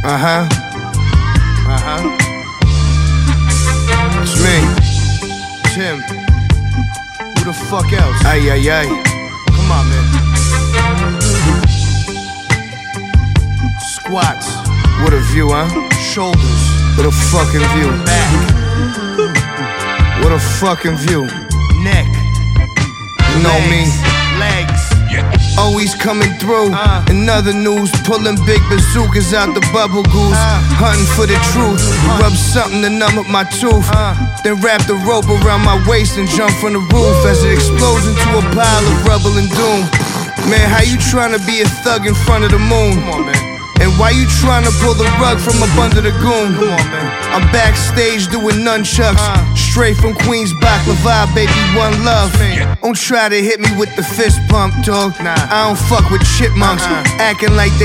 Uh-huh. It's me, Tim. Who the fuck else? Ay, ay, ay. Come on, man. Squats. What a view, huh? Shoulders. What a fucking view. Back. What a fucking view. Neck. You know me. Legs. Always coming through. In other news, pulling big bazookas out the bubble goose. Hunting for the truth. Rub something to numb up my tooth. Then wrap the rope around my waist and jump from the roof as it explodes into a pile of rubble and doom. Man, how you trying to be a thug in front of the moon? Come on, man. And why you trying to pull the rug from up under the goon? Come on, man. I'm backstage doing nunchucks. Straight from Queens, Baklava, baby, one love. Don't try to hit me with the fist pump, dog. I don't fuck with chipmunks. Acting like they